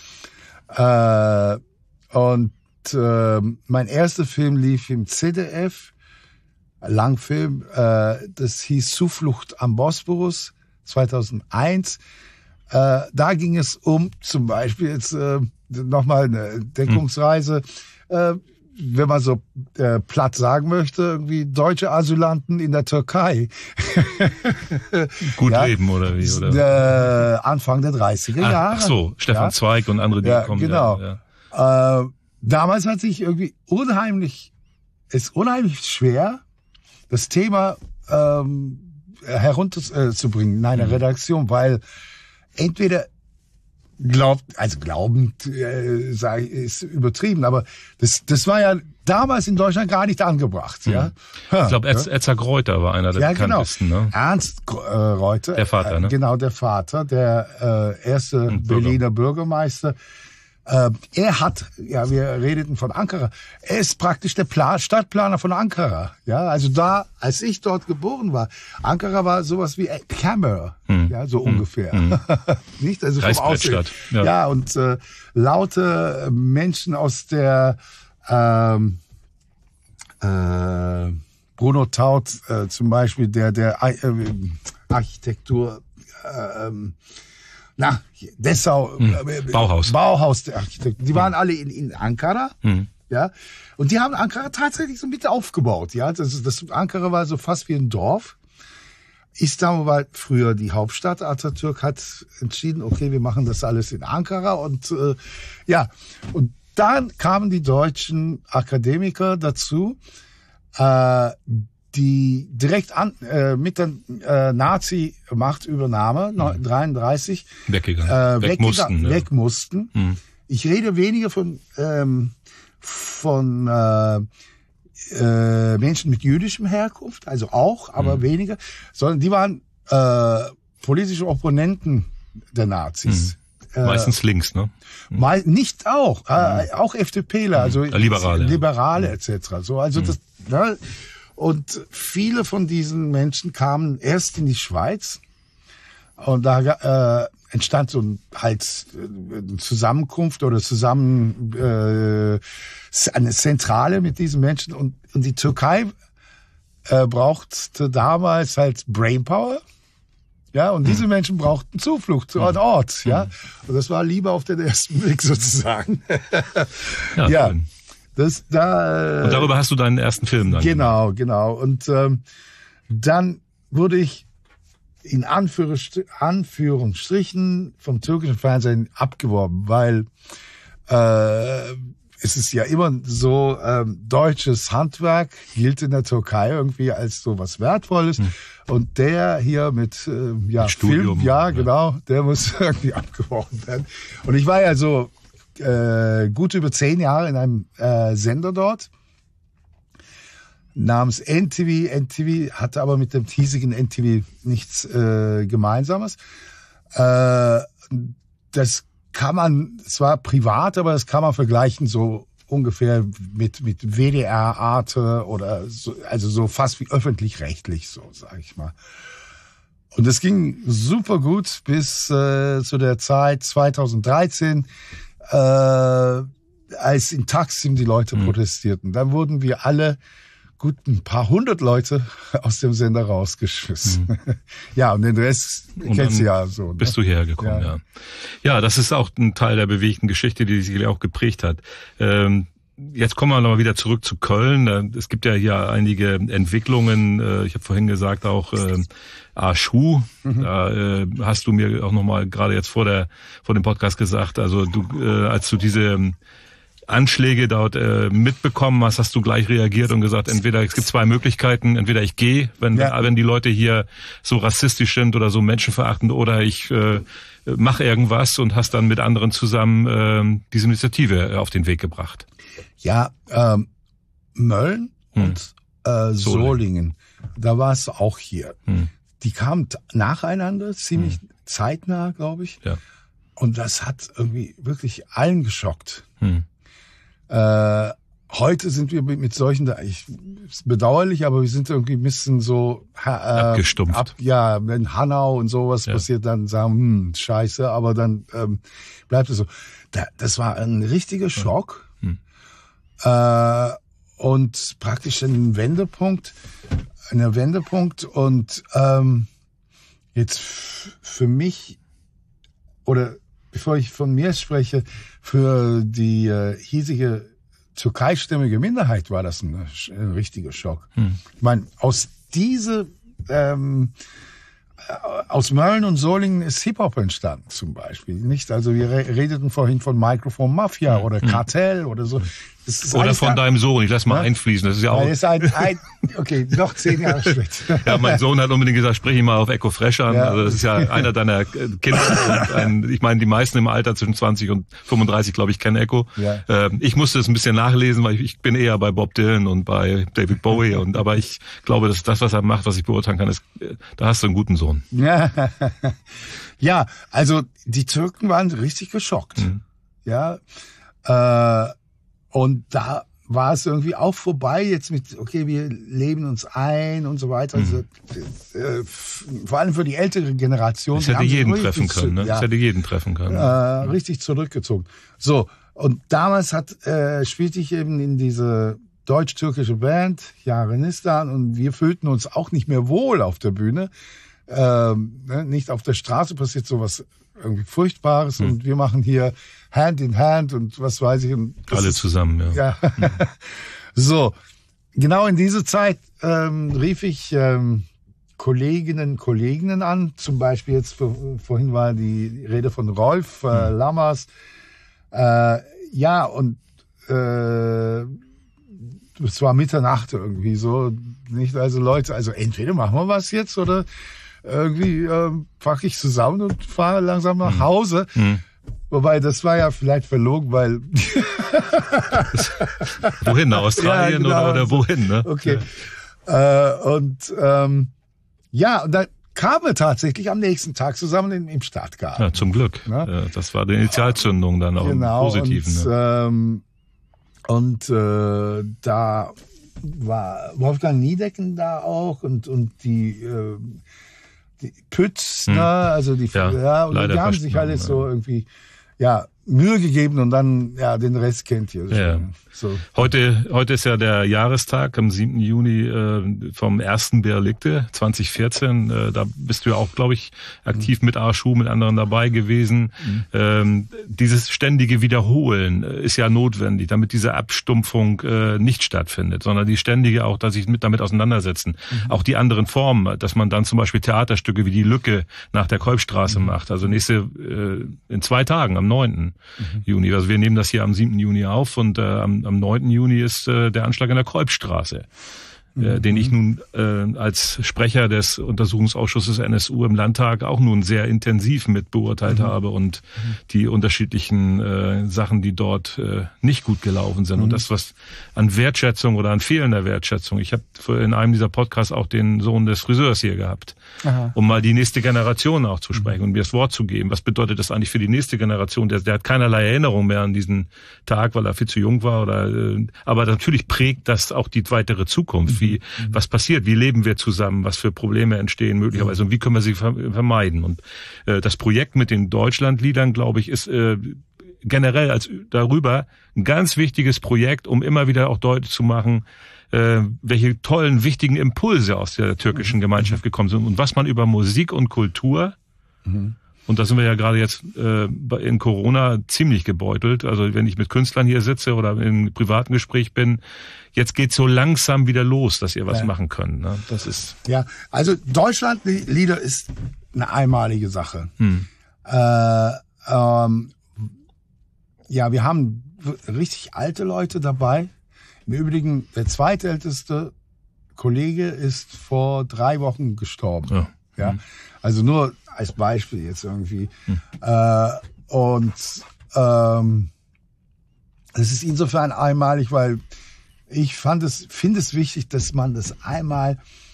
Ja? Äh, und äh, mein erster Film lief im Z D F, Langfilm, äh, das hieß Zuflucht am Bosporus, zweitausendeins. Äh, da ging es um zum Beispiel jetzt äh, nochmal eine Deckungsreise, hm. äh, wenn man so äh, platt sagen möchte, irgendwie deutsche Asylanten in der Türkei. Gut ja, leben oder wie? Oder? Äh, Anfang der dreißiger Ach, Jahre. Ach so, Stefan ja. Zweig und andere, die ja, kommen. Genau. Ja, ja. Äh, damals hat sich irgendwie unheimlich, ist unheimlich schwer, das Thema ähm, herunterzubringen in einer Redaktion, weil entweder glaubt, also glaubend äh, sei, ist übertrieben, aber das, das war ja damals in Deutschland gar nicht angebracht. Mhm. Ja? Ich glaube, Edzard Reuter war einer der ja, bekanntesten. Genau. Ne? Ernst äh, Reuter. Der Vater, ne? Äh, genau, der Vater, der äh, erste Und Berliner Bürger. Bürgermeister. Äh, er hat, ja, wir redeten von Ankara, er ist praktisch der Plan, Stadtplaner von Ankara. Ja, also da, als ich dort geboren war, Ankara war sowas wie Canberra, hm. ja, so hm. ungefähr. Hm. Nicht, also vom Aussehen. Ja. ja, und äh, laute Menschen aus der ähm, äh, Bruno Taut äh, zum Beispiel, der der äh, Architektur äh, ähm, Na, Dessau, hm. Bauhaus. Bauhaus der Architekten. Die waren hm. alle in, in Ankara, hm. ja. Und die haben Ankara tatsächlich so mit aufgebaut, ja. Das, das Ankara war so fast wie ein Dorf. Istanbul war früher die Hauptstadt. Atatürk hat entschieden, okay, wir machen das alles in Ankara und, äh, ja. Und dann kamen die deutschen Akademiker dazu, äh, die direkt an, äh, mit der äh, Nazi-Machtübernahme neunzehnhundertdreiunddreißig weggegangen, äh, weg, weg mussten, ja. weg mussten. Hm. Ich rede weniger von ähm, von äh, äh, Menschen mit jüdischem Herkunft, also auch, aber hm. weniger, sondern die waren äh, politische Opponenten der Nazis. Hm. Meistens äh, links, ne? Hm. Mal, nicht auch, äh, auch FDPler, also hm. Liberale, Liberale ja. et cetera. So, also hm. das. Ne, und viele von diesen Menschen kamen erst in die Schweiz und da äh, entstand so ein, halt eine Zusammenkunft oder zusammen äh, eine Zentrale mit diesen Menschen und, und die Türkei äh, brauchte damals halt Brainpower. Ja, und diese Menschen brauchten Zuflucht zu einem Ort, ja. Und das war Liebe auf den ersten Blick sozusagen. Ja. ja. Das, da, und darüber hast du deinen ersten Film dann Genau, gemacht. genau. Und ähm, dann wurde ich in Anführungsstrichen vom türkischen Fernsehen abgeworben, weil äh, es ist ja immer so, ähm, deutsches Handwerk gilt in der Türkei irgendwie als so was Wertvolles. Hm. Und der hier mit äh, ja, Studium, Film, ja genau, der muss irgendwie abgeworben werden. Und ich war ja so Äh, gut über zehn Jahre in einem äh, Sender dort namens N T V. N T V hatte aber mit dem hiesigen N T V nichts äh, Gemeinsames. Äh, das kann man, es war privat, aber das kann man vergleichen so ungefähr mit mit W D R, Arte oder so, also so fast wie öffentlich-rechtlich, so sage ich mal. Und es ging super gut bis äh, zu der Zeit zweitausenddreizehn. Äh, als in Taksim die Leute mhm. protestierten. Dann wurden wir alle, gut ein paar hundert Leute aus dem Sender rausgeschmissen. Mhm. Ja, und den Rest und kennst du ja so. Ne? Bist du hierher gekommen, ja. ja. Ja, das ist auch ein Teil der bewegten Geschichte, die sich auch geprägt hat. Ähm, Jetzt kommen wir nochmal wieder zurück zu Köln. Es gibt ja hier einige Entwicklungen. Ich habe vorhin gesagt, auch äh, Aşu. Mhm. Da äh, hast du mir auch nochmal gerade jetzt vor der vor dem Podcast gesagt, also du, äh, als du diese Anschläge dort äh, mitbekommen hast, hast du gleich reagiert und gesagt, entweder es gibt zwei Möglichkeiten, entweder ich gehe, wenn ja. wenn die Leute hier so rassistisch sind oder so menschenverachtend, oder ich äh, mache irgendwas, und hast dann mit anderen zusammen äh, diese Initiative auf den Weg gebracht. Ja, ähm, Mölln hm. und äh, Solingen, da war es auch hier. Hm. Die kamen nacheinander, ziemlich hm. zeitnah, glaube ich. Ja. Und das hat irgendwie wirklich allen geschockt. Hm. Äh, heute sind wir mit, mit solchen, ich, ist bedauerlich, aber wir sind irgendwie ein bisschen so äh, abgestumpft. Ab, ja, wenn Hanau und sowas ja. passiert, dann sagen, hm, scheiße, aber dann ähm, bleibt es so. Da, das war ein richtiger Schock. Hm. Äh, und praktisch ein Wendepunkt, ein Wendepunkt und ähm, jetzt f- für mich, oder bevor ich von mir spreche, für die äh, hiesige türkeistämmige Minderheit war das ein, ein richtiger Schock. Hm. Ich meine, aus diese, ähm, aus Mölln und Solingen ist Hip-Hop entstanden zum Beispiel. Nicht? Also wir re- redeten vorhin von Microphone Mafia hm. oder Kartell hm. oder so. Das ist oder von da, deinem Sohn, ich lass mal ja? einfließen. Das ist ja auch. Ist ein, ein, okay, noch zehn Jahre später. Ja, mein Sohn hat unbedingt gesagt, sprich ihn mal auf Echo Fresh an. Ja. Also das ist ja einer deiner Kinder. Und ein, ich meine, die meisten im Alter zwischen zwanzig und fünfunddreißig, glaube ich, kennen Echo. Ja. Ähm, ich musste es ein bisschen nachlesen, weil ich, ich bin eher bei Bob Dylan und bei David Bowie. Und aber ich glaube, dass das, was er macht, was ich beurteilen kann, ist, da hast du einen guten Sohn. Ja, ja, also die Türken waren richtig geschockt. Mhm. Ja, äh, und da war es irgendwie auch vorbei jetzt mit, okay, wir leben uns ein und so weiter. Also, äh, vor allem für die ältere Generation. Das hätte jeden treffen können, ne? Ja, das hätte jeden treffen können. Äh, richtig zurückgezogen. So, und damals hat äh, spielte ich eben in diese deutsch-türkische Band, Yarenistan, und wir fühlten uns auch nicht mehr wohl auf der Bühne. Ähm, ne? Nicht auf der Straße passiert sowas irgendwie Furchtbares, hm. und wir machen hier Hand in Hand und was weiß ich. Und alle zusammen, ja. ja. Hm. So, genau in diese Zeit ähm, rief ich ähm, Kolleginnen und Kollegen an. Zum Beispiel jetzt, vorhin war die Rede von Rolf äh, hm. Lammers. Äh, ja, und äh, es war Mitternacht irgendwie so. Nicht, also Leute, also entweder machen wir was jetzt oder irgendwie äh, packe ich zusammen und fahre langsam nach hm. Hause. Hm. Wobei, das war ja vielleicht verlogen, weil... Wohin? Nach Australien ja, genau. oder, oder wohin? Ne? Okay. Ja. Äh, und ähm, ja, und dann kamen wir tatsächlich am nächsten Tag zusammen in, im Stadtgarten. Ja, zum Glück. Ja? Ja, das war die Initialzündung dann auch genau, im Positiven. Und, ne? ähm, und äh, da war Wolfgang Niedecken da auch und, und die... Äh, die Pütz, hm. ne, also die, ja, ja und die haben sich alles so irgendwie, ja, Mühe gegeben und dann, ja, den Rest kennt ihr. Ja. So. Heute, heute ist ja der Jahrestag am siebten Juni äh, vom ersten Berlikte zwanzig vierzehn. Äh, da bist du ja auch, glaube ich, aktiv mhm. mit Arschu, mit anderen dabei gewesen. Mhm. Ähm, dieses ständige Wiederholen ist ja notwendig, damit diese Abstumpfung äh, nicht stattfindet, sondern die ständige auch, dass sich mit damit auseinandersetzen. Mhm. Auch die anderen Formen, dass man dann zum Beispiel Theaterstücke wie die Lücke nach der Kolbstraße mhm. macht. Also nächste, äh, in zwei Tagen, am neunten Mhm. Juni. Also wir nehmen das hier am siebten Juni auf und äh, am, am neunten Juni ist äh, der Anschlag in der Kolbstraße, mhm. äh, den ich nun äh, als Sprecher des Untersuchungsausschusses N S U im Landtag auch nun sehr intensiv mit beurteilt mhm. habe und mhm. die unterschiedlichen äh, Sachen, die dort äh, nicht gut gelaufen sind. Mhm. Und das, was an Wertschätzung oder an fehlender Wertschätzung. Ich habe in einem dieser Podcasts auch den Sohn des Friseurs hier gehabt, Aha. um mal die nächste Generation auch zu sprechen mhm. und mir das Wort zu geben. Was bedeutet das eigentlich für die nächste Generation? Der, der hat keinerlei Erinnerung mehr an diesen Tag, weil er viel zu jung war. Oder, äh, aber natürlich prägt das auch die weitere Zukunft. Mhm. Wie, mhm. was passiert? Wie leben wir zusammen? Was für Probleme entstehen möglicherweise? Und wie können wir sie vermeiden? Und äh, das Projekt mit den Deutschlandliedern, glaube ich, ist äh, generell als darüber ein ganz wichtiges Projekt, um immer wieder auch deutlich zu machen, äh, welche tollen, wichtigen Impulse aus der türkischen Gemeinschaft gekommen sind und was man über Musik und Kultur, mhm. und da sind wir ja gerade jetzt äh, in Corona ziemlich gebeutelt, also wenn ich mit Künstlern hier sitze oder in einem privaten Gespräch bin, jetzt geht's so langsam wieder los, dass ihr was ja. machen könnt. Ne? Das ist ja, also Deutschlandlieder ist eine einmalige Sache. Hm. Äh, ähm, ja, wir haben richtig alte Leute dabei. Im Übrigen, der zweitälteste Kollege ist vor drei Wochen gestorben. Ja. Ja? Mhm. Also nur als Beispiel jetzt irgendwie. Mhm. Äh, und ähm, es ist insofern einmalig, weil ich fand es, finde es wichtig, dass man das einmal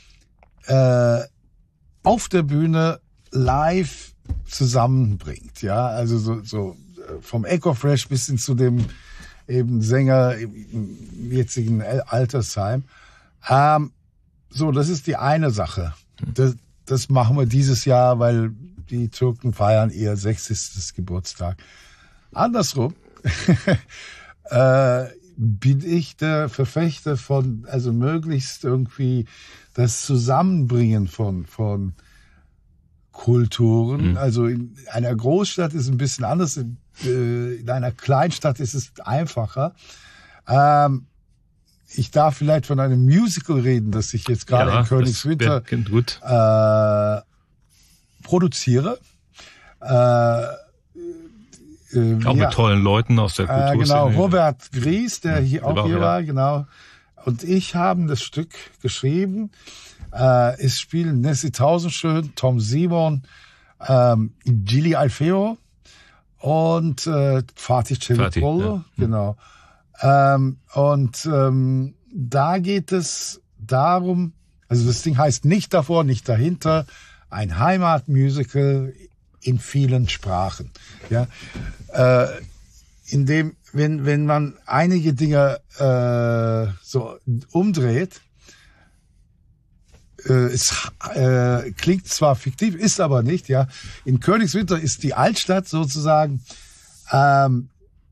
äh, auf der Bühne live zusammenbringt. Ja, also so, so vom Echo Fresh bis hin zu dem eben Sänger im jetzigen Altersheim. Ähm, so, das ist die eine Sache. Das, das machen wir dieses Jahr, weil die Türken feiern ihr sechzigsten Geburtstag. Andersrum äh, bin ich der Verfechter von, also möglichst irgendwie das Zusammenbringen von von Kulturen. Mhm. Also in einer Großstadt ist es ein bisschen anders. In, äh, in einer Kleinstadt ist es einfacher. Ähm, ich darf vielleicht von einem Musical reden, das ich jetzt gerade ja, in Königswinter gut. Äh, produziere. Äh, äh, auch ja, mit tollen Leuten aus der Kulturszene. Äh, genau, Robert Gries, der hier der auch war, hier ja. war, genau. Und ich haben das Stück geschrieben. Äh, es spielen Nessie Tausendschön, Tom Simon, ähm, Gili Alfeo und äh, Fatih Çelikbolu, ja. genau. Ähm, und ähm, da geht es darum, also das Ding heißt Nicht davor, nicht dahinter, ein Heimatmusical in vielen Sprachen. Ja, äh, in dem, wenn wenn man einige Dinge äh, so umdreht, äh, es äh, klingt zwar fiktiv, ist aber nicht. Ja, in Königswinter ist die Altstadt sozusagen ähm,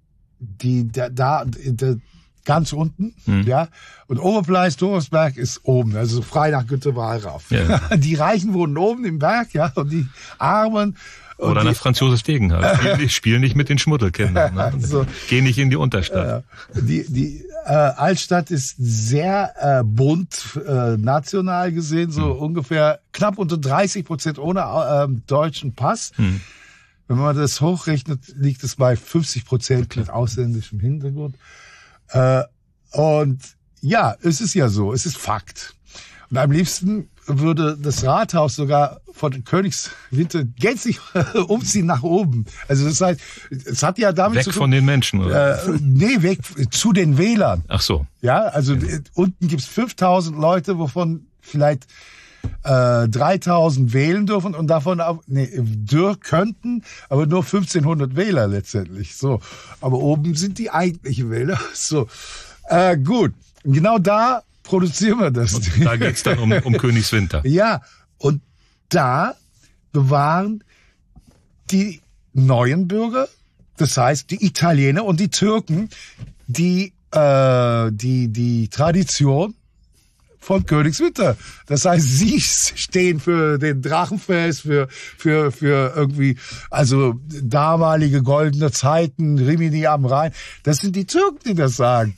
die da, da, da ganz unten, hm. ja, und Oberpleis, Thomasberg ist oben, also frei nach Günter Wallraff. Ja. Die Reichen wohnen oben im Berg, ja, und die Armen. Und Oder die, nach Franz Josef Degen halt. Ich spiele nicht mit den Schmuddelkindern. Ne? so, Geh nicht in die Unterstadt. Äh, die die äh, Altstadt ist sehr äh, bunt, äh, national gesehen, so hm. ungefähr knapp unter dreißig Prozent ohne äh, deutschen Pass. Hm. Wenn man das hochrechnet, liegt es bei fünfzig Prozent mit ausländischem Hintergrund. Äh, und ja, es ist ja so, es ist Fakt. Und am liebsten würde das Rathaus sogar von Königswinter gänzlich umziehen nach oben. Also das heißt, es hat ja damit weg zu tun, von den Menschen, oder? Äh, nee, weg zu den Wählern. Ach so. Ja, also ja. Unten gibt's fünftausend Leute, wovon vielleicht äh, dreitausend wählen dürfen und davon auch, nee, dür könnten, aber nur fünfzehnhundert Wähler letztendlich. So, aber oben sind die eigentlichen Wähler. So, äh, gut. Und genau da produzieren wir das. Und da geht's dann um, um Königswinter. Ja, und da bewahren die neuen Bürger, das heißt die Italiener und die Türken, die äh, die die Tradition von Königswinter. Das heißt, sie stehen für den Drachenfest, für für für irgendwie, also damalige goldene Zeiten, Rimini am Rhein. Das sind die Türken, die das sagen.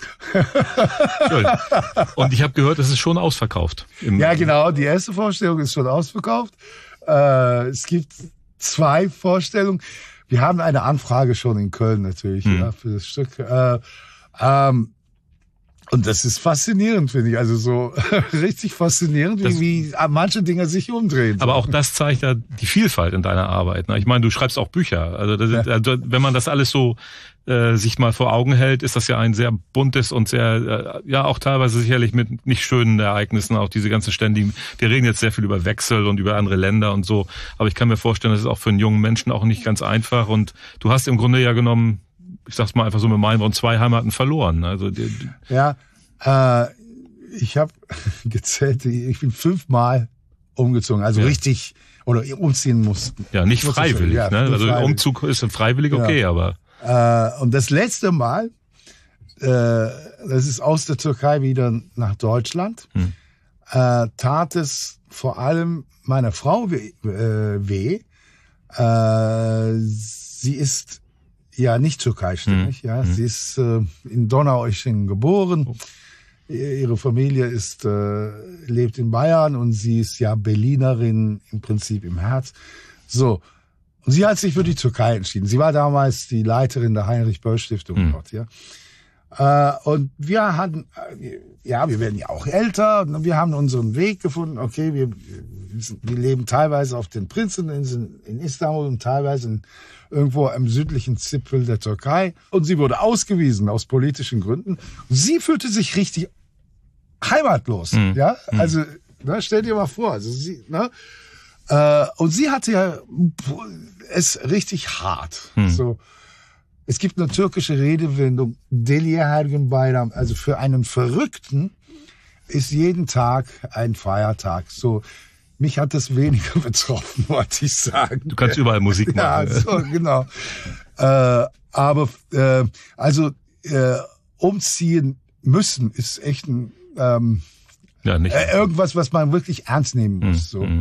Schön. Und ich habe gehört, es ist schon ausverkauft. Ja, genau. Die erste Vorstellung ist schon ausverkauft. Äh, es gibt zwei Vorstellungen. Wir haben eine Anfrage schon in Köln natürlich, hm. ja, für das Stück. Äh, ähm, Und das ist faszinierend, finde ich. Also so richtig faszinierend, wie, wie manche Dinge sich umdrehen. Aber auch das zeigt ja die Vielfalt in deiner Arbeit. Ne? Ich meine, du schreibst auch Bücher. Also, das, ja. also wenn man das alles so äh, sich mal vor Augen hält, ist das ja ein sehr buntes und sehr, äh, ja auch teilweise sicherlich mit nicht schönen Ereignissen, auch diese ganzen ständigen, wir reden jetzt sehr viel über Wechsel und über andere Länder und so. Aber ich kann mir vorstellen, das ist auch für einen jungen Menschen auch nicht ganz einfach. Und du hast im Grunde ja genommen, ich sag's mal einfach so mit meinen Worten, zwei Heimaten verloren. Also die, die ja, äh, ich habe gezählt, ich bin fünfmal umgezogen, also ja. richtig, oder umziehen mussten. Ja, nicht freiwillig, ja, ne? Also freiwillig. Umzug ist freiwillig okay, ja. aber äh, und das letzte Mal, äh, das ist aus der Türkei wieder nach Deutschland, hm. äh, tat es vor allem meiner Frau weh. Äh, weh. Äh, sie ist ja nicht türkeistämmig, hm. ja. Hm. Sie ist äh, in Donaueschingen geboren. Oh. Ihre Familie ist äh, lebt in Bayern und sie ist ja Berlinerin im Prinzip im Herz. So, und sie hat sich für die Türkei entschieden. Sie war damals die Leiterin der Heinrich-Böll-Stiftung hm. dort, ja. Äh, und wir hatten, äh, ja, wir werden ja auch älter und wir haben unseren Weg gefunden. Okay, wir, wir leben teilweise auf den Prinzeninseln in Istanbul und teilweise in, irgendwo am südlichen Zipfel der Türkei. Und sie wurde ausgewiesen aus politischen Gründen. Und sie fühlte sich richtig heimatlos, hm. ja. Hm. Also, ne, stell dir mal vor, also sie, ne, äh, und sie hatte ja es richtig hart, hm. so. Es gibt eine türkische Redewendung, Deliye her gün bayram. Also für einen Verrückten ist jeden Tag ein Feiertag. So, mich hat das weniger betroffen, wollte ich sagen. Du kannst überall Musik machen. Ja, so, genau. äh, aber äh, also äh, umziehen müssen ist echt ein ähm, ja, nicht. Äh, irgendwas, was man wirklich ernst nehmen muss. Mm, so. mm.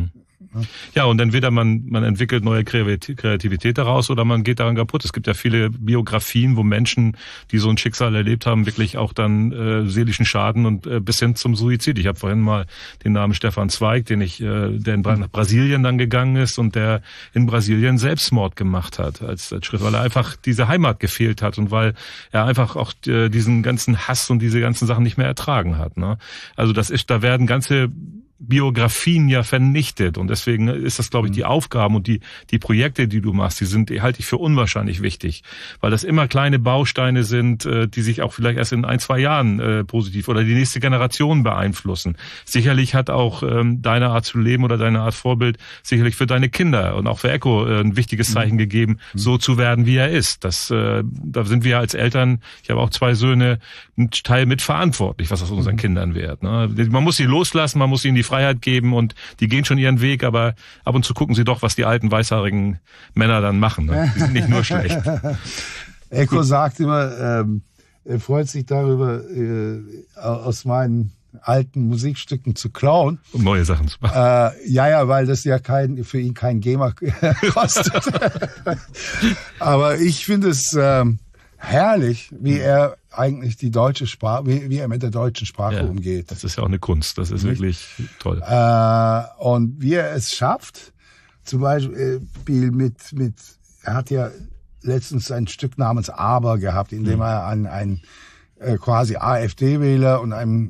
Ja, und entweder man, man entwickelt neue Kreativität daraus oder man geht daran kaputt. Es gibt ja viele Biografien, wo Menschen, die so ein Schicksal erlebt haben, wirklich auch dann äh, seelischen Schaden und äh, bis hin zum Suizid. Ich habe vorhin mal den Namen Stefan Zweig, den ich, äh, der in Bra- nach Brasilien dann gegangen ist und der in Brasilien Selbstmord gemacht hat als, als Schritt, weil er einfach diese Heimat gefehlt hat und weil er einfach auch äh, diesen ganzen Hass und diese ganzen Sachen nicht mehr ertragen hat. Ne? Also das ist, da werden ganze Biografien ja vernichtet und deswegen ist das, glaube ich, die Aufgaben und die die Projekte, die du machst, die sind, die halte ich für unwahrscheinlich wichtig, weil das immer kleine Bausteine sind, die sich auch vielleicht erst in ein, zwei Jahren äh, positiv oder die nächste Generation beeinflussen. Sicherlich hat auch ähm, deine Art zu leben oder deine Art Vorbild sicherlich für deine Kinder und auch für Echo äh, ein wichtiges Zeichen mhm. gegeben, so zu werden, wie er ist. Das, äh, da sind wir als Eltern, ich habe auch zwei Söhne, ein Teil mit verantwortlich, was aus unseren mhm. Kindern wird. Ne? Man muss sie loslassen, man muss ihnen die Freiheit geben und die gehen schon ihren Weg, aber ab und zu gucken sie doch, was die alten weißhaarigen Männer dann machen. Ne? Die sind nicht nur schlecht. Echo sagt immer, ähm, er freut sich darüber, äh, aus meinen alten Musikstücken zu klauen. Um neue Sachen zu machen. Äh, ja, ja, weil das ja kein, für ihn kein Gamer kostet. Aber ich finde es ähm, herrlich, wie er eigentlich die deutsche Sprache, wie, wie er mit der deutschen Sprache ja, umgeht. Das ist ja auch eine Kunst, das ist Nicht? wirklich toll. Äh, und wie er es schafft, zum Beispiel mit, mit, er hat ja letztens ein Stück namens Aber gehabt, in dem mhm. er an einen äh, quasi AfD-Wähler und einem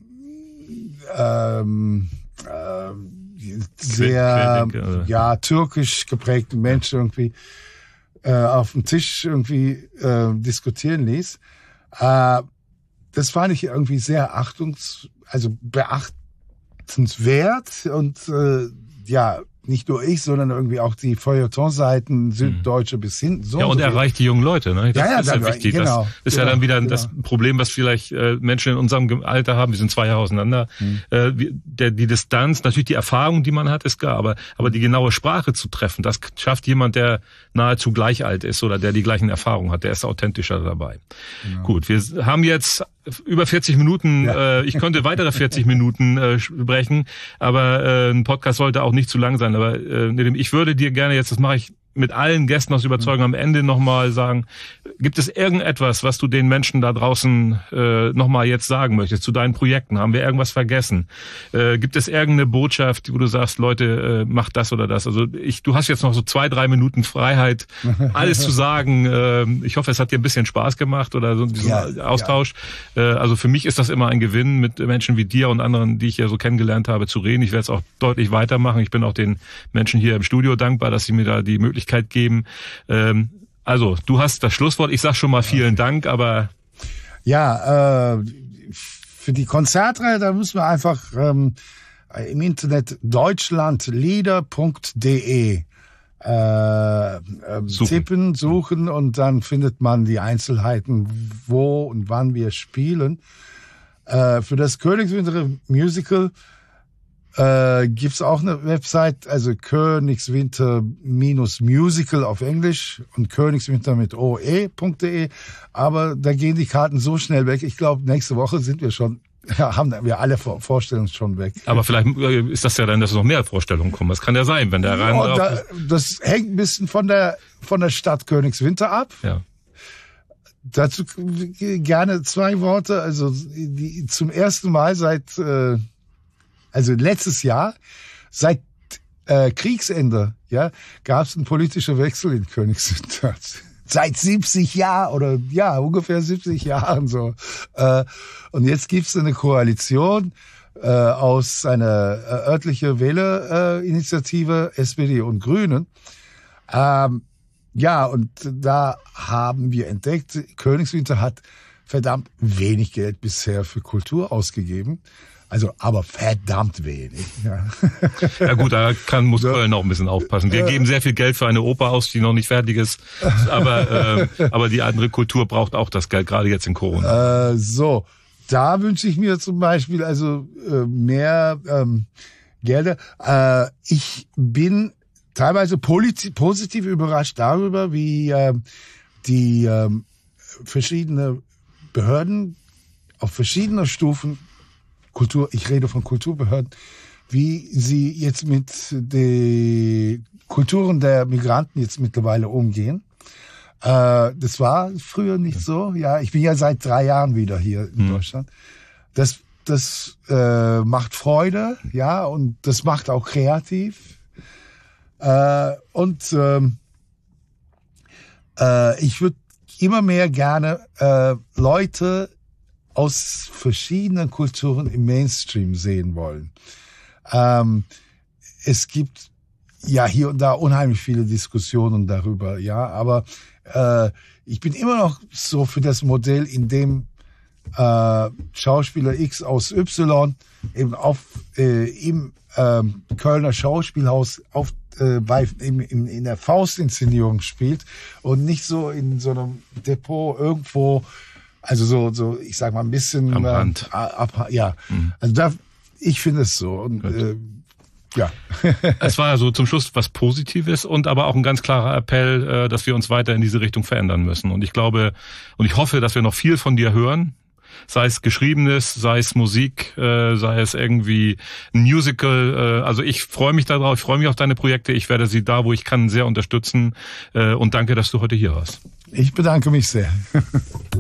ähm, äh, sehr Querdenker, ja türkisch geprägten Menschen irgendwie äh, auf dem Tisch irgendwie äh, diskutieren ließ. Äh, das fand ich irgendwie sehr achtungs, also beachtenswert und äh, ja, nicht nur ich, sondern irgendwie auch die Feuilleton-Seiten, Süddeutsche mhm. bis hinten. So ja, und so erreicht die jungen Leute. Ne? Das ja, ja, ist ja dann, wichtig. Genau, das ist genau, ja dann wieder genau. das Problem, was vielleicht äh, Menschen in unserem Alter haben. Wir sind zwei Jahre auseinander. Mhm. Äh, der, die Distanz, natürlich die Erfahrung, die man hat, ist klar. Aber, aber die genaue Sprache zu treffen, das schafft jemand, der nahezu gleich alt ist oder der die gleichen Erfahrungen hat. Der ist authentischer dabei. Genau. Gut, wir haben jetzt über vierzig Minuten, ja. äh, ich könnte weitere vierzig Minuten äh, sprechen, aber äh, ein Podcast sollte auch nicht zu lang sein. Aber äh, ich würde dir gerne jetzt, das mache ich mit allen Gästen aus Überzeugung, am Ende nochmal sagen, gibt es irgendetwas, was du den Menschen da draußen äh, nochmal jetzt sagen möchtest zu deinen Projekten? Haben wir irgendwas vergessen? Äh, gibt es irgendeine Botschaft, wo du sagst, Leute, äh, macht das oder das? Also ich, du hast jetzt noch so zwei, drei Minuten Freiheit, alles zu sagen. Äh, ich hoffe, es hat dir ein bisschen Spaß gemacht oder so diesen ja, Austausch. Ja. Äh, also für mich ist das immer ein Gewinn, mit Menschen wie dir und anderen, die ich ja so kennengelernt habe, zu reden. Ich werde es auch deutlich weitermachen. Ich bin auch den Menschen hier im Studio dankbar, dass sie mir da die Möglichkeit geben. Ähm, also, du hast das Schlusswort. Ich sag schon mal vielen okay. Dank, aber... Ja, äh, für die Konzertreihe, da müssen wir einfach ähm, im Internet deutschlandlieder punkt de äh, äh, suchen. tippen, suchen und dann findet man die Einzelheiten, wo und wann wir spielen. Äh, für das Königswinter Musical Äh, gibt's auch eine Website, also Königswinter-Musical auf Englisch und Königswinter mit oe.de, aber da gehen die Karten so schnell weg. Ich glaube, nächste Woche sind wir schon, ja, haben wir alle Vorstellungen schon weg. Aber vielleicht ist das ja dann, dass noch mehr Vorstellungen kommen. Das kann ja sein, wenn der rein... Ja, da, das hängt ein bisschen von der, von der Stadt Königswinter ab. Ja. Dazu gerne zwei Worte. Also die, zum ersten Mal seit... Äh, Also letztes Jahr, seit äh, Kriegsende, ja, gab es einen politischen Wechsel in Königswinter. Seit siebzig Jahren oder ja, ungefähr siebzig Jahren so. Äh, und jetzt gibt's eine Koalition äh, aus einer äh, örtlichen Wählerinitiative, äh, S P D und Grünen. Ähm, ja, und da haben wir entdeckt, Königswinter hat verdammt wenig Geld bisher für Kultur ausgegeben. Also, aber verdammt wenig. Ja, ja gut, da kann, muss Köln auch ein bisschen aufpassen. Wir geben sehr viel Geld für eine Oper aus, die noch nicht fertig ist. Aber, äh, aber die andere Kultur braucht auch das Geld, gerade jetzt in Corona. Äh, so, da wünsche ich mir zum Beispiel also äh, mehr ähm, Gelder. Äh, ich bin teilweise polit- positiv überrascht darüber, wie äh, die äh, verschiedene Behörden auf verschiedenen Stufen Kultur, ich rede von Kulturbehörden, wie sie jetzt mit den Kulturen der Migranten jetzt mittlerweile umgehen. Äh, das war früher nicht so. Ja, ich bin ja seit drei Jahren wieder hier in mhm. Deutschland. Das, das äh, macht Freude, ja, und das macht auch kreativ. Äh, und ähm, äh, ich würde immer mehr gerne äh, Leute aus verschiedenen Kulturen im Mainstream sehen wollen. Ähm, es gibt ja hier und da unheimlich viele Diskussionen darüber, ja, aber äh, ich bin immer noch so für das Modell, in dem äh, Schauspieler X aus Y eben auf äh, im äh, Kölner Schauspielhaus auf äh, bei in, in, in der Faustinszenierung spielt und nicht so in so einem Depot irgendwo, also so so ich sag mal ein bisschen am Rand. Äh, ab, ja, mhm. also da ich finde es so und äh, ja. Es war ja so zum Schluss was Positives und aber auch ein ganz klarer Appell, dass wir uns weiter in diese Richtung verändern müssen. Und ich glaube und ich hoffe, dass wir noch viel von dir hören, sei es Geschriebenes, sei es Musik, sei es irgendwie ein Musical. Also ich freue mich darauf, ich freue mich auf deine Projekte. Ich werde sie da, wo ich kann, sehr unterstützen. Und danke, dass du heute hier warst. Ich bedanke mich sehr.